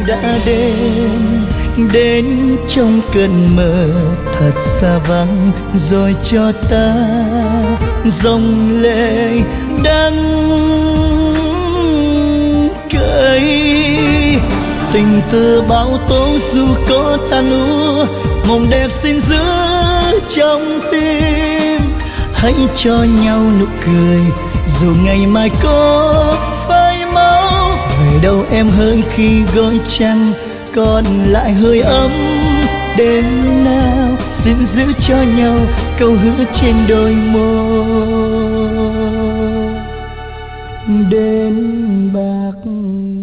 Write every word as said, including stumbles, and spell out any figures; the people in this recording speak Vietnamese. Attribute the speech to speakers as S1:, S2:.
S1: đã đến, đến trong cơn mơ thật xa vắng, rồi cho ta dòng lệ đắng cay. Tình từ bao tố dù có tan úa, mộng đẹp xin giữ trong tim. Hãy cho nhau nụ cười dù ngày mai có phai mau. Về đâu em hỡi khi gối chăn còn lại hơi ấm. Đêm nào xin giữ cho nhau câu hứa trên đôi môi. Đến bạc